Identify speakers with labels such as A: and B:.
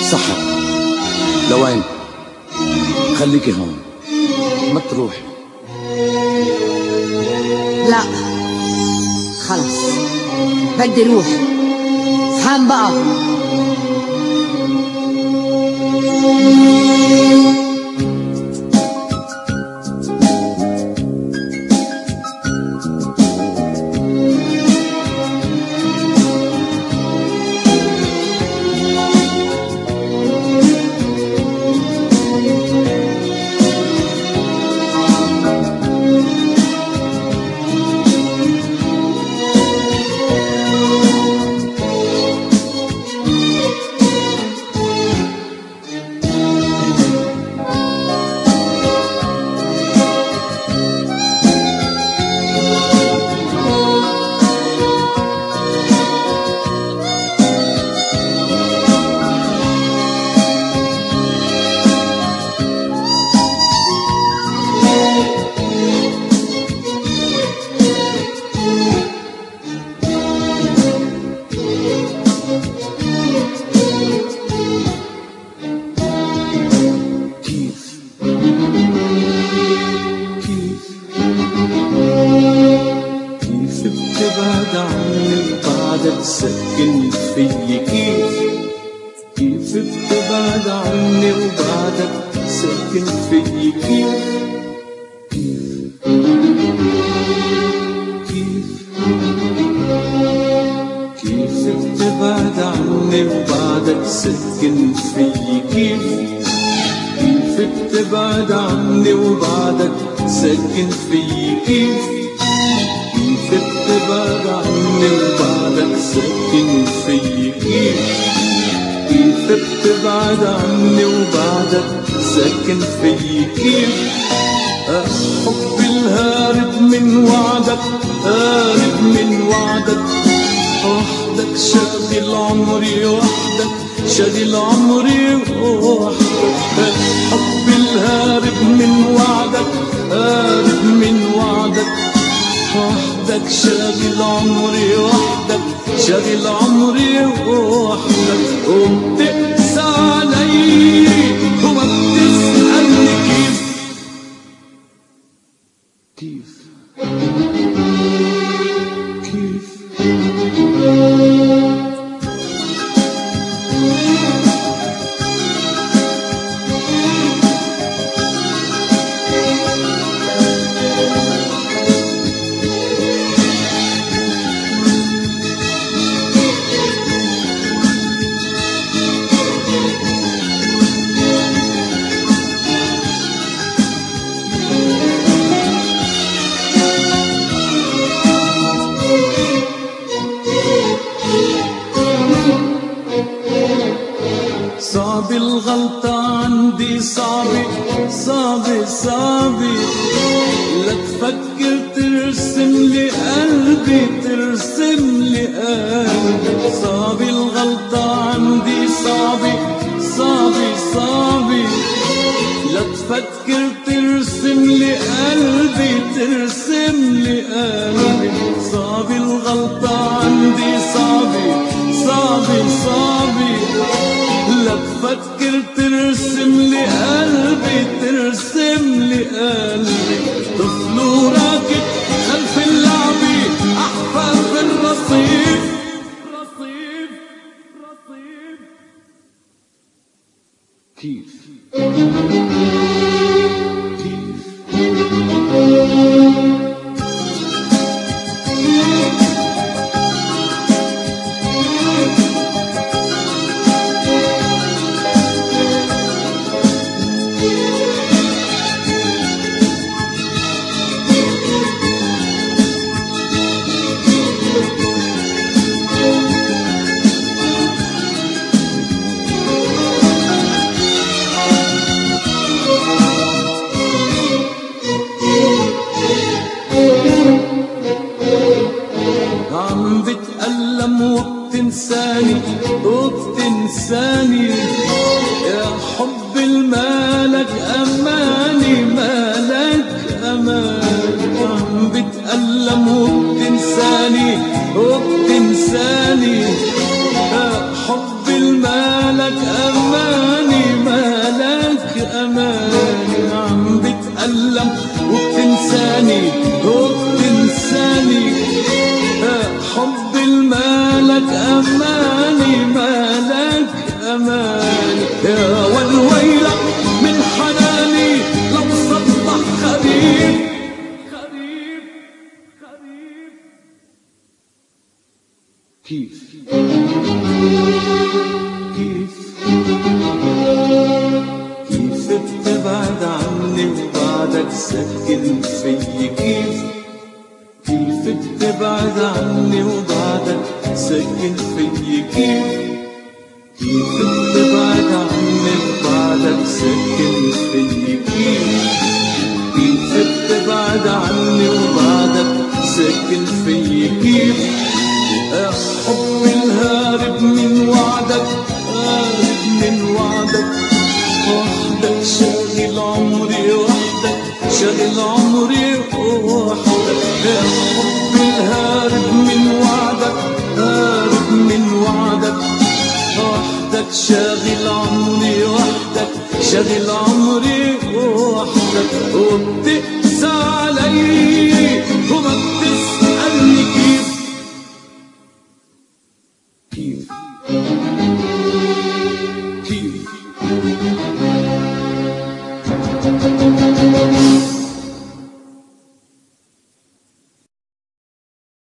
A: صحة. لوين؟ خليكي هون ما تروحي.
B: لا خلص بدي روح. فهم بقى.
C: سكن فيي كيف بتبعد عني وبعدك سكن فيي كيف بتبعد عني وبعدك سكن فيي كيف بتبعد عني وبعدك سكن فيي كيف بتبعد عني وبعدك سكن فيي كيف بتبعد عني وبعدك سكن فيي حب الهارب من وعدك هارب من وعدك وحدك شاغل عمري وحدك شاغل عمري وحدك حب الهارب من وعدك هارب من وعدك وحدك شاغل عمري وحدك شاغل عمري وحدك وبتقسى علي وما بتسألني كيف صعب الغلطة عندي صعبة صعبة صعبة لا تفكر ترسم لي قلبي ترسم لي قلبي صعب الغلطة عندي صعبة صعبة صعبة لا تفكر ترسم لي قلبي ترسم لي قلبي صعب الغلطة عندي صعبة صعبة صعبة لا تفكر ترسم لي قلبي ترسم لي قلبي طفل وراكد خلف اللعبة أحفر في الرصيف رصيف رصيف كيف عم بتألم وبتنساني وبتنساني يا حب المالك أماني مالك أماني عم بتألم وبتنساني وبتنساني يا حب المالك أماني كيف بتبعد عني وبعدك ساكن فيي؟ كيف بتبعد عني وبعدك ساكن فيي؟ كيف يا حبي الهارب من وعدك، هارب من وعدك، وحدك شاغل عمري، وحدك شاغل عمري وحدك. يا حبي الهارب من وعدك، هارب من وعدك، وحدك شاغل عمري، وحدك شاغل عمري وحدك.